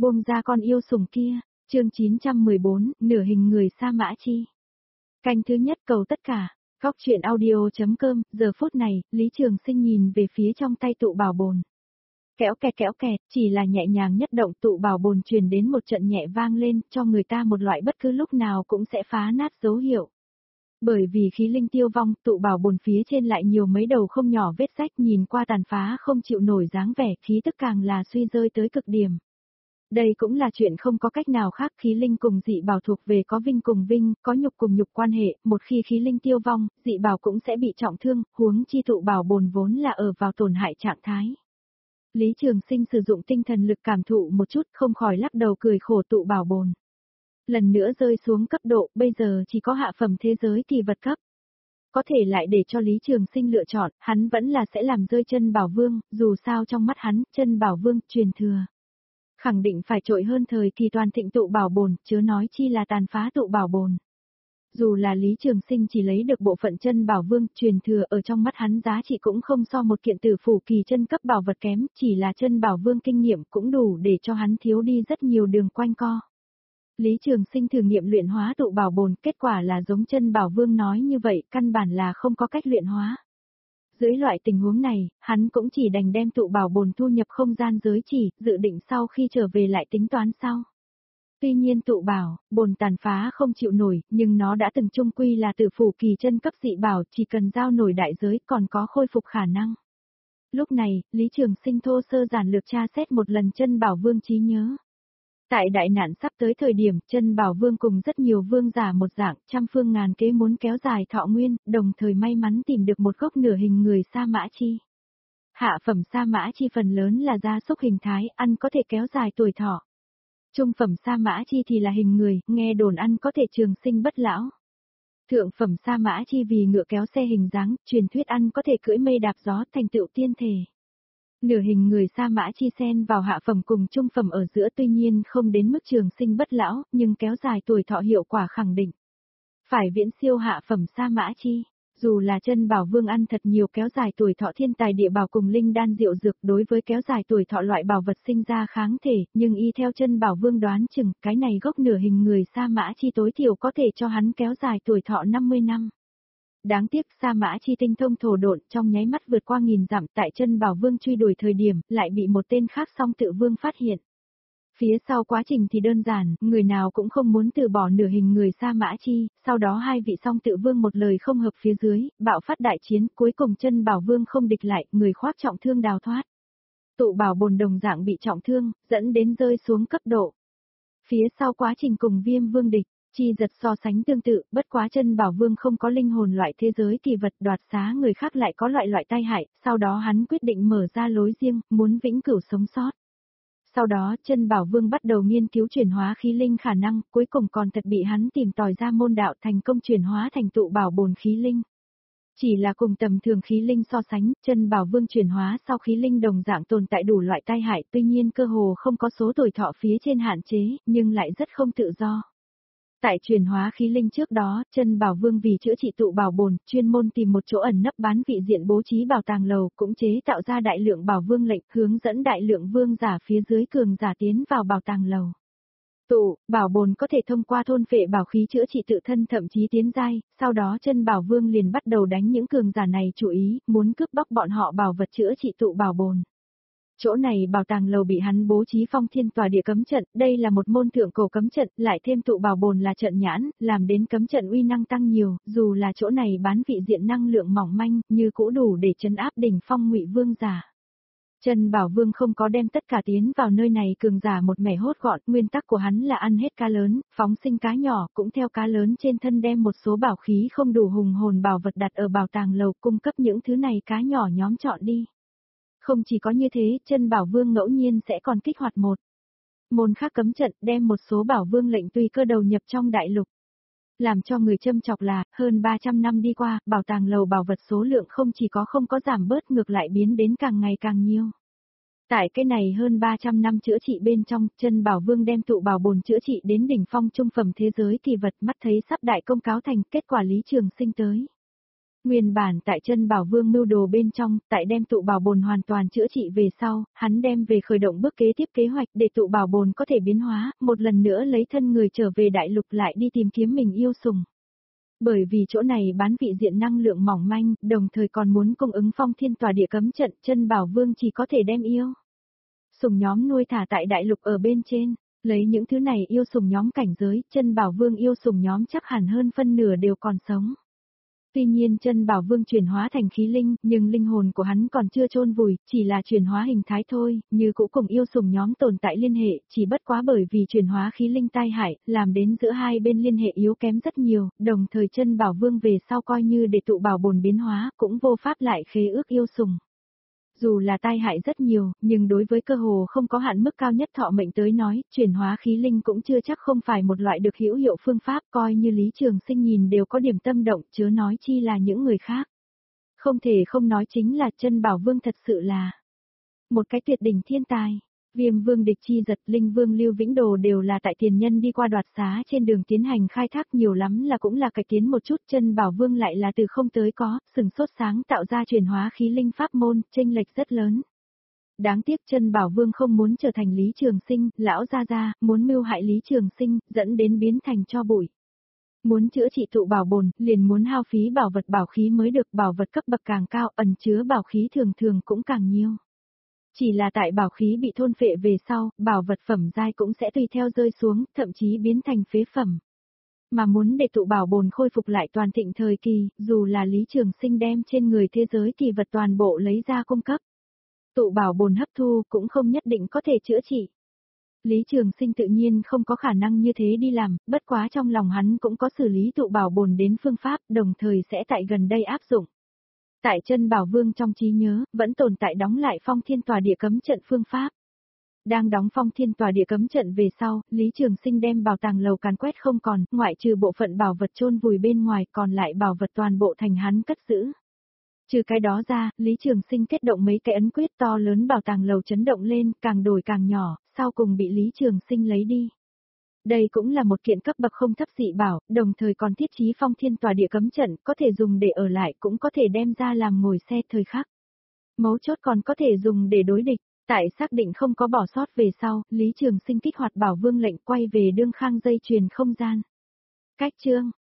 Buông ra con yêu sủng kia, chương 914, nửa hình người Sa Mã Chi. Canh thứ nhất cầu tất cả, góc chuyện audio.com, giờ phút này, Lý Trường Sinh nhìn về phía trong tay tụ bảo bồn. Kéo kẹt, chỉ là nhẹ nhàng nhất động tụ bảo bồn truyền đến một trận nhẹ vang lên, cho người ta một loại bất cứ lúc nào cũng sẽ phá nát dấu hiệu. Bởi vì khí linh tiêu vong, tụ bảo bồn phía trên lại nhiều mấy đầu không nhỏ vết rách, nhìn qua tàn phá không chịu nổi dáng vẻ, khí tức càng là suy rơi tới cực điểm. Đây cũng là chuyện không có cách nào khác, khí linh cùng dị bảo thuộc về có vinh cùng vinh, có nhục cùng nhục quan hệ, một khi khí linh tiêu vong, dị bảo cũng sẽ bị trọng thương, huống chi tụ bảo bồn vốn là ở vào tổn hại trạng thái. Lý Trường Sinh sử dụng tinh thần lực cảm thụ một chút, không khỏi lắc đầu cười khổ tụ bảo bồn. Lần nữa rơi xuống cấp độ, bây giờ chỉ có hạ phẩm thế giới kỳ vật cấp. Có thể lại để cho Lý Trường Sinh lựa chọn, hắn vẫn là sẽ làm rơi chân bảo vương, dù sao trong mắt hắn, chân bảo vương truyền thừa. Khẳng định phải trội hơn thời kỳ toàn thịnh tụ bảo bồn, chớ nói chi là tàn phá tụ bảo bồn. Dù là Lý Trường Sinh chỉ lấy được bộ phận chân bảo vương, truyền thừa ở trong mắt hắn giá trị cũng không so một kiện tử phủ kỳ chân cấp bảo vật kém, chỉ là chân bảo vương kinh nghiệm cũng đủ để cho hắn thiếu đi rất nhiều đường quanh co. Lý Trường Sinh thử nghiệm luyện hóa tụ bảo bồn, kết quả là giống chân bảo vương nói như vậy, căn bản là không có cách luyện hóa. Dưới loại tình huống này, hắn cũng chỉ đành đem tụ bảo bồn thu nhập không gian giới chỉ, dự định sau khi trở về lại tính toán sau. Tuy nhiên tụ bảo, bồn tàn phá không chịu nổi, nhưng nó đã từng chung quy là tử phủ kỳ chân cấp dị bảo, chỉ cần giao nổi đại giới còn có khôi phục khả năng. Lúc này, Lý Trường Sinh thô sơ giản lược tra xét một lần chân bảo vương trí nhớ. Tại đại nạn sắp tới thời điểm, chân bảo vương cùng rất nhiều vương giả một dạng, trăm phương ngàn kế muốn kéo dài thọ nguyên, đồng thời may mắn tìm được một gốc nửa hình người Sa Mã Chi. Hạ phẩm Sa Mã Chi phần lớn là gia súc hình thái, ăn có thể kéo dài tuổi thọ. Trung phẩm Sa Mã Chi thì là hình người, nghe đồn ăn có thể trường sinh bất lão. Thượng phẩm Sa Mã Chi vì ngựa kéo xe hình dáng, truyền thuyết ăn có thể cưỡi mây đạp gió thành tựu tiên thể. Nửa hình người Sa Mã Chi xen vào hạ phẩm cùng trung phẩm ở giữa, tuy nhiên không đến mức trường sinh bất lão, nhưng kéo dài tuổi thọ hiệu quả khẳng định. Phải viễn siêu hạ phẩm Sa Mã Chi, dù là chân bảo vương ăn thật nhiều kéo dài tuổi thọ thiên tài địa bảo cùng linh đan diệu dược đối với kéo dài tuổi thọ loại bảo vật sinh ra kháng thể, nhưng y theo chân bảo vương đoán chừng, cái này gốc nửa hình người Sa Mã Chi tối thiểu có thể cho hắn kéo dài tuổi thọ 50 năm. Đáng tiếc Sa Mã Chi tinh thông thổ độn, trong nháy mắt vượt qua nghìn dặm, tại chân bảo vương truy đuổi thời điểm, lại bị một tên khác song tự vương phát hiện. Phía sau quá trình thì đơn giản, người nào cũng không muốn từ bỏ nửa hình người Sa Mã Chi, sau đó hai vị song tự vương một lời không hợp phía dưới, bạo phát đại chiến, cuối cùng chân bảo vương không địch lại, người khoác trọng thương đào thoát. Tụ bảo bồn đồng dạng bị trọng thương, dẫn đến rơi xuống cấp độ. Phía sau quá trình cùng Viêm vương địch, chi giật so sánh tương tự, bất quá chân bảo vương không có linh hồn loại thế giới kỳ vật, đoạt xá người khác lại có loại tai hại, sau đó hắn quyết định mở ra lối riêng, muốn vĩnh cửu sống sót. Sau đó, chân bảo vương bắt đầu nghiên cứu chuyển hóa khí linh khả năng, cuối cùng còn thật bị hắn tìm tòi ra môn đạo thành công chuyển hóa thành tụ bảo bồn khí linh. Chỉ là cùng tầm thường khí linh so sánh, chân bảo vương chuyển hóa sau khí linh đồng dạng tồn tại đủ loại tai hại, tuy nhiên cơ hồ không có số tuổi thọ phía trên hạn chế, nhưng lại rất không tự do. Tại chuyển hóa khí linh trước đó, chân bảo vương vì chữa trị tụ bảo bồn, chuyên môn tìm một chỗ ẩn nấp bán vị diện bố trí bảo tàng lầu, cũng chế tạo ra đại lượng bảo vương lệnh, hướng dẫn đại lượng vương giả phía dưới cường giả tiến vào bảo tàng lầu. Tụ bảo bồn có thể thông qua thôn phệ bảo khí chữa trị tự thân, thậm chí tiến giai, sau đó chân bảo vương liền bắt đầu đánh những cường giả này chủ ý, muốn cướp bóc bọn họ bảo vật chữa trị tụ bảo bồn. Chỗ này bảo tàng lầu bị hắn bố trí phong thiên tòa địa cấm trận, đây là một môn thượng cổ cấm trận, lại thêm tụ bảo bồn là trận nhãn, làm đến cấm trận uy năng tăng nhiều, dù là chỗ này bán vị diện năng lượng mỏng manh, như cũ đủ để trấn áp đỉnh phong Ngụy vương giả. Chân bảo vương không có đem tất cả tiến vào nơi này cường giả một mẻ hốt gọn, nguyên tắc của hắn là ăn hết cá lớn, phóng sinh cá nhỏ, cũng theo cá lớn trên thân đem một số bảo khí không đủ hùng hồn bảo vật đặt ở bảo tàng lầu, cung cấp những thứ này cá nhỏ nhóm chọn đi. Không chỉ có như thế, chân bảo vương ngẫu nhiên sẽ còn kích hoạt một môn khác cấm trận, đem một số bảo vương lệnh tùy cơ đầu nhập trong đại lục. Làm cho người châm chọc là, hơn 300 năm đi qua, bảo tàng lầu bảo vật số lượng không có giảm bớt, ngược lại biến đến càng ngày càng nhiều. Tại cái này hơn 300 năm chữa trị bên trong, chân bảo vương đem tụ bảo bồn chữa trị đến đỉnh phong trung phẩm thế giới kỳ vật, mắt thấy sắp đại công cáo thành, kết quả Lý Trường Sinh tới. Nguyên bản tại chân bảo vương mưu đồ bên trong, tại đem tụ bảo bồn hoàn toàn chữa trị về sau, hắn đem về khởi động bước kế tiếp kế hoạch để tụ bảo bồn có thể biến hóa, một lần nữa lấy thân người trở về đại lục lại đi tìm kiếm mình yêu sủng. Bởi vì chỗ này bán vị diện năng lượng mỏng manh, đồng thời còn muốn cung ứng phong thiên tòa địa cấm trận, chân bảo vương chỉ có thể đem yêu sủng nhóm nuôi thả tại đại lục ở bên trên. Lấy những thứ này yêu sủng nhóm cảnh giới, chân bảo vương yêu sủng nhóm chắc hẳn hơn phân nửa đều còn sống. Tuy nhiên chân bảo vương chuyển hóa thành khí linh, nhưng linh hồn của hắn còn chưa chôn vùi, chỉ là chuyển hóa hình thái thôi, như cũ cùng yêu sủng nhóm tồn tại liên hệ, chỉ bất quá bởi vì chuyển hóa khí linh tai hại, làm đến giữa hai bên liên hệ yếu kém rất nhiều, đồng thời chân bảo vương về sau coi như để tụ bảo bồn biến hóa, cũng vô pháp lại khế ước yêu sủng. Dù là tai hại rất nhiều, nhưng đối với cơ hồ không có hạn mức cao nhất thọ mệnh tới nói, chuyển hóa khí linh cũng chưa chắc không phải một loại được hữu hiệu phương pháp, coi như Lý Trường Sinh nhìn đều có điểm tâm động, chớ nói chi là những người khác. Không thể không nói chính là chân bảo vương thật sự là một cái tuyệt đỉnh thiên tài. Viêm vương địch chi giật, linh vương lưu vĩnh đồ đều là tại tiền nhân đi qua đoạt xá trên đường tiến hành khai thác, nhiều lắm là cũng là cải tiến một chút, chân bảo vương lại là từ không tới có, sừng sốt sáng tạo ra chuyển hóa khí linh pháp môn, chênh lệch rất lớn. Đáng tiếc chân bảo vương không muốn trở thành Lý Trường Sinh, lão gia gia, muốn mưu hại Lý Trường Sinh, dẫn đến biến thành tro bụi. Muốn chữa trị tụ bảo bồn, liền muốn hao phí bảo vật bảo khí mới được, bảo vật cấp bậc càng cao, ẩn chứa bảo khí thường thường cũng càng nhiều. Chỉ là tại bảo khí bị thôn phệ về sau, bảo vật phẩm giai cũng sẽ tùy theo rơi xuống, thậm chí biến thành phế phẩm. Mà muốn để tụ bảo bồn khôi phục lại toàn thịnh thời kỳ, dù là Lý Trường Sinh đem trên người thế giới kỳ vật toàn bộ lấy ra cung cấp. Tụ bảo bồn hấp thu cũng không nhất định có thể chữa trị. Lý Trường Sinh tự nhiên không có khả năng như thế đi làm, bất quá trong lòng hắn cũng có xử lý tụ bảo bồn đến phương pháp, đồng thời sẽ tại gần đây áp dụng. Tại chân bảo vương trong trí nhớ, vẫn tồn tại đóng lại phong thiên tòa địa cấm trận phương pháp. Đang đóng phong thiên tòa địa cấm trận về sau, Lý Trường Sinh đem bảo tàng lầu càn quét không còn, ngoại trừ bộ phận bảo vật chôn vùi bên ngoài, còn lại bảo vật toàn bộ thành hắn cất giữ. Trừ cái đó ra, Lý Trường Sinh kết động mấy cái ấn quyết to lớn, bảo tàng lầu chấn động lên, càng đổi càng nhỏ, sau cùng bị Lý Trường Sinh lấy đi. Đây cũng là một kiện cấp bậc không thấp dị bảo, đồng thời còn thiết trí phong thiên tòa địa cấm trận, có thể dùng để ở lại cũng có thể đem ra làm ngồi xe thời khắc. Mấu chốt còn có thể dùng để đối địch, tại xác định không có bỏ sót về sau, Lý Trường Sinh kích hoạt bảo vương lệnh quay về đương khang dây chuyền không gian. Cách chương